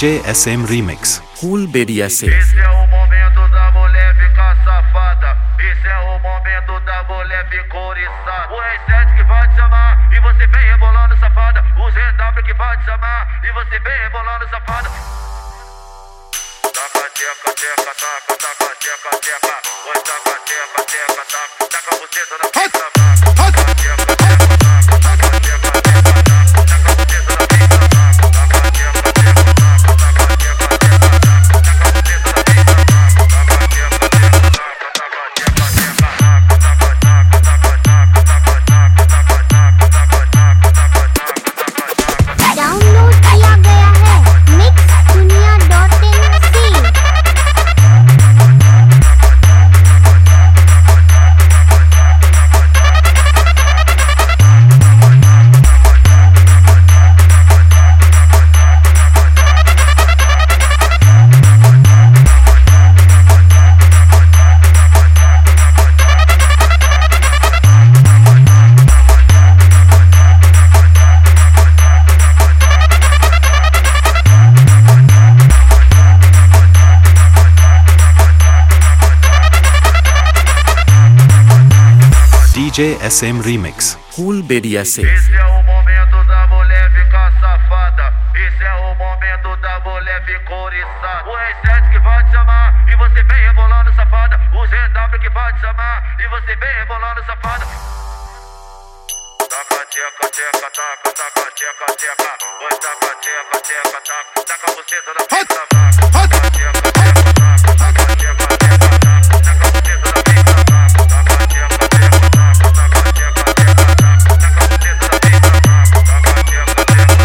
DJ SM Remix. Cool BDSM. Esse é o momento da mulher ficar safada. Esse é o momento da mulher ficar oriçada. O R7 que vai te chamar e você vem rebolando safada. O ZW que vai te chamar e você vem rebolando safada. Taca, teca, teca, taca, taca, teca, teca. Oi, taca, teca, teca, taca. Taca a buceta na pista, taca. Taca, teca, teca, taca. Taca, teca, teca, taca. Taca a buceta na pista, taca. Taca, teca, teca, taca. Taca, teca, teca, taca. Taca a buceta na pista, taca. Taca, teca, teca, taca. Taca, teca, teca, taca. Download किया गया है mixdunia.in से। DJ SM Remix. Cool BDSM. Esse é o momento da mulher ficar safada. Esse é o momento da mulher ficar oriçada. O R7 que vai te chamar e você vem rebolando safada. O ZW que vai te chamar e você vem rebolando safada. Taca, teca, teca, taca, taca, teca, teca. Oi, taca, teca, teca, taca. Taca a buceta na pista, taca. Taca, teca, teca, taca. Taca, teca, teca, taca. Taca a buceta na pista, taca. Taca, teca, teca, taca. Taca, teca, teca, taca. Taca a buceta na pista, taca. Taca, teca, teca, taca. Taca, teca, teca,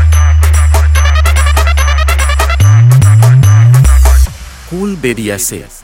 Cool BDSM.